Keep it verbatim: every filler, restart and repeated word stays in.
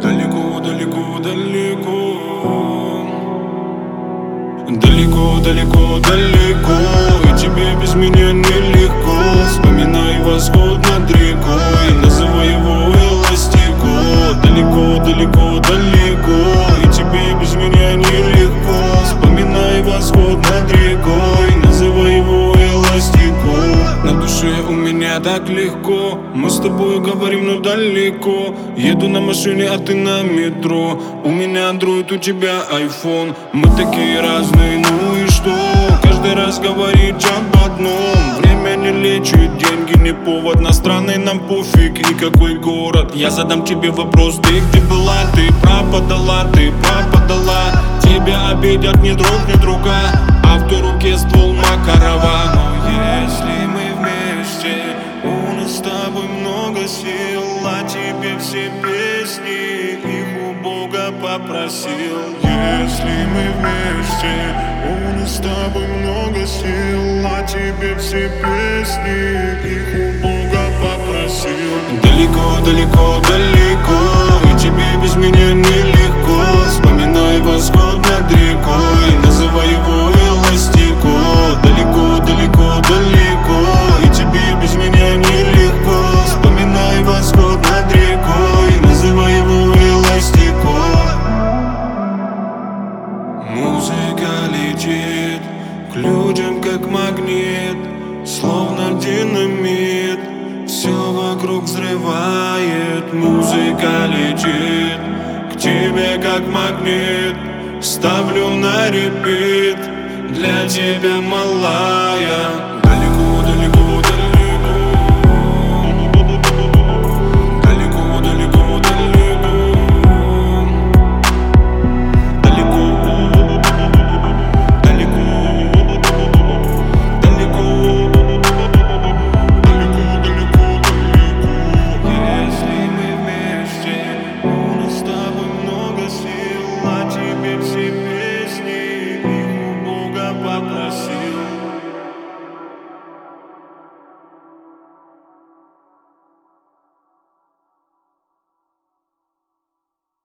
Далеко, далеко, далеко. Далеко, далеко, далеко. И тебе без меня нелегко. Вспоминай восход над рекой, называй его эластико. Далеко, далеко, далеко. И тебе без меня нелегко. Вспоминай восход над рекой, называй его эластико. На душе у меня так легко. Мы с тобой говорим, но далеко. Еду на машине, а ты на метро. У меня андроид, у тебя айфон. Мы такие разные, ну и что? Каждый раз говорит об одном. Время не лечит, деньги не повод. На страны нам пофиг и какой город. Я задам тебе вопрос, ты где была? Ты пропадала, ты пропадала. Тебя обидят ни друг, ни друга, а в той руке ствол Макарова. Но если мы вместе, у нас с тобой много сил. А тебе все песни, их у Бога попросил. Если мы вместе, у нас с тобой много сил. А тебе все песни, их у Бога попросил. Далеко, далеко, далеко. И тебе без меня нелегко. Вспоминай восход над рекой, называй его эластико. Далеко, далеко, далеко. И тебе без меня нелегко. Вспоминай восход над рекой, называй его эластико. Музыка летит к людям как магнит, словно динамит. Все вокруг взрывает. Музыка летит к тебе как магнит. Ставлю на репит для тебя, малая.